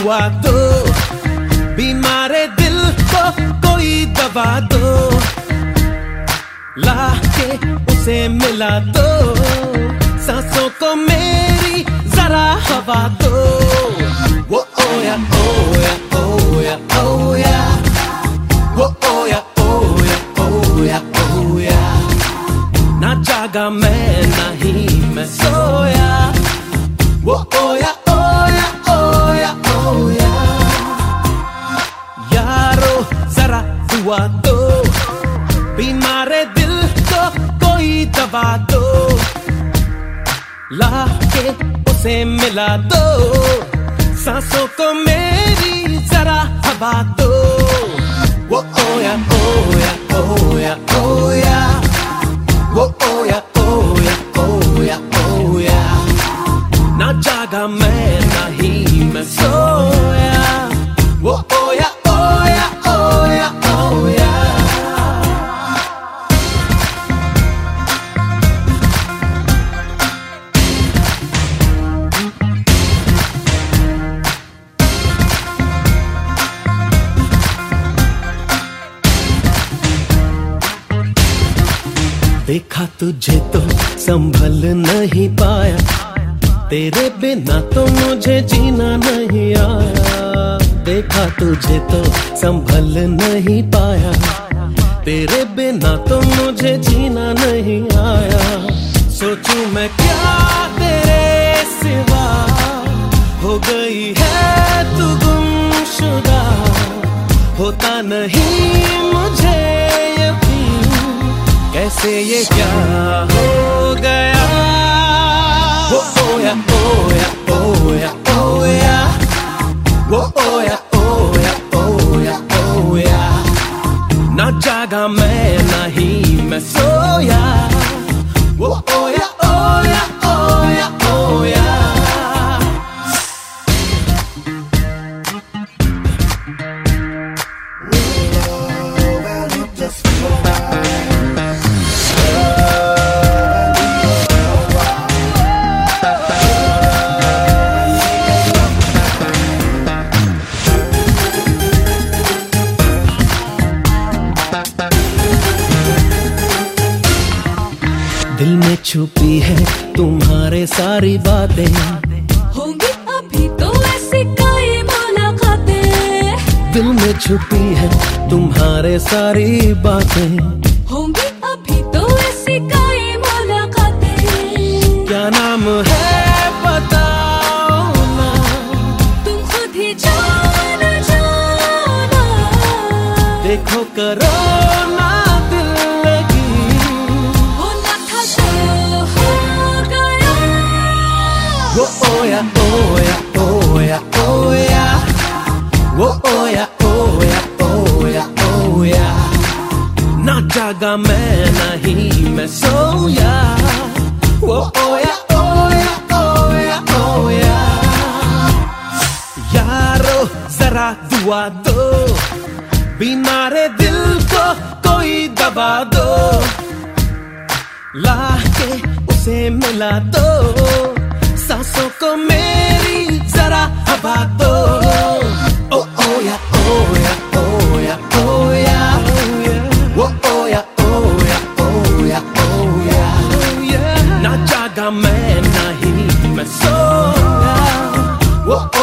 दुआ दो, बीमारे दिल को कोई दवा दो, लाके उसे मिला दो, सांसों को मेरी जरा हवा दो। वो ओया ओया ओया ओया, वो ओया ओया ओया ओया, ना जागा मैं नहीं मैं सोया। वो ओया ओया ओया ओया, यारो जरा दुआ दो, बीमारे दिल को कोई दवा दो, लाके उसे मिला दो, सांसों को मेरी जरा हवा दो। वो ओया ओया ओया ओया, वो ओया ओया ओया ओया, ना जागा मैं नहीं मैं सोया। वो ओया ओया ओया ओया। देखा तुझे तो संभल नहीं पाया, तेरे बिना तो मुझे जीना नहीं आया। देखा तुझे तो संभल नहीं पाया, तेरे बिना तो मुझे जीना नहीं आया। सोचूं मैं क्या तेरे सिवा, हो गई है तू गुमशुदा, होता नहीं मुझे कैसे ये क्या हो गया। वो ओया ओया ओया ओया, वो ओया ओया ओया ओया, ना जागा मैं नहीं मैं सोया। वो ओया ओया ओया ओया। दिल में छुपी है तुम्हारे सारी बातें, होंगी अभी तो ऐसी कई मुलाकातें। दिल में छुपी है तुम्हारे सारी बातें, होंगी अभी तो ऐसी कई मुलाकातें। क्या नाम है बताओ ना, तुम खुद ही जाना जाना। देखो करो ना दिल लगी, होना था जो हो गया। वो ओया ओया ओया ओया, वो ओया ओया ओया ओया, ना जागा मैं नहीं मैं सोया। वो ओया ओया ओया ओया, यारो जरा दुआ दो, बीमारे दिल को कोई दवा दो, लाके उसे मिला दो, सांसों को मेरी जरा हवा दो। ओ ओया ओया ओया ओया, वो ओया ओया ओया ओया, ना जागा मैं नहीं मैं सोया। वो